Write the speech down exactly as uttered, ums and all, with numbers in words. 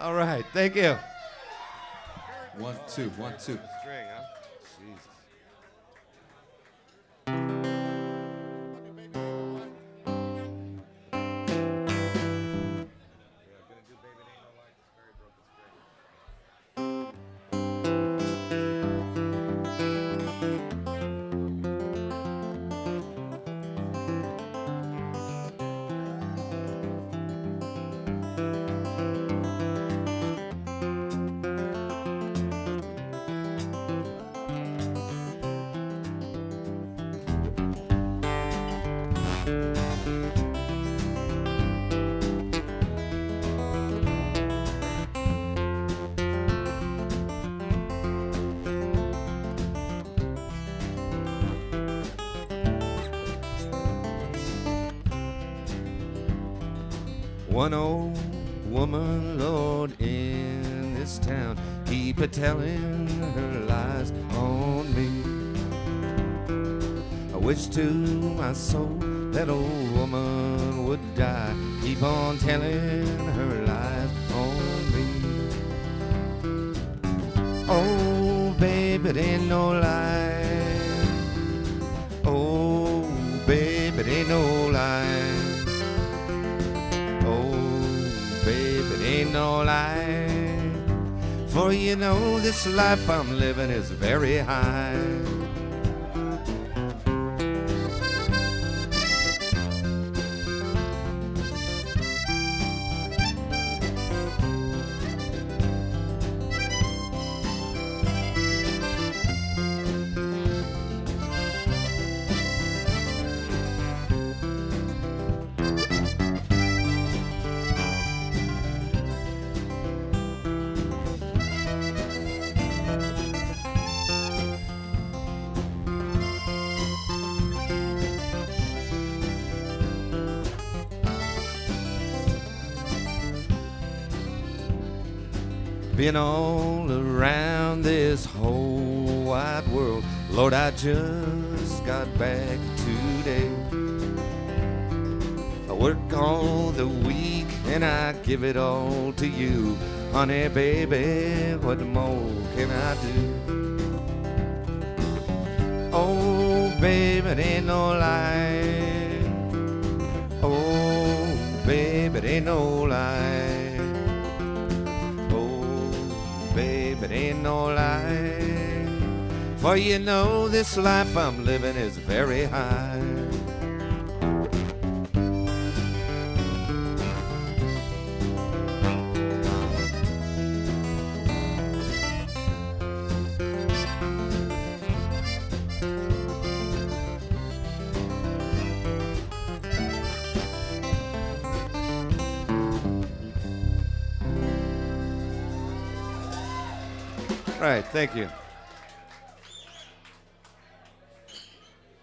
All right, thank you. One, two, one, two. String, huh? Jesus. One old woman, Lord, in this town, keep a telling her lies on me. I wish to my soul that old woman would die, keep on telling her lies on me. Oh, baby, it ain't no lie. Oh, baby, it ain't no lie. Ain't no lie, for you know this life I'm living is very high. Been all around this whole wide world, Lord, I just got back today. I work all the week and I give it all to you. Honey, baby, what more can I do? Oh, baby, it ain't no lie. Oh, baby, it ain't no lie. Babe, it ain't no lie, for you know this life I'm living is very high. All right, thank you.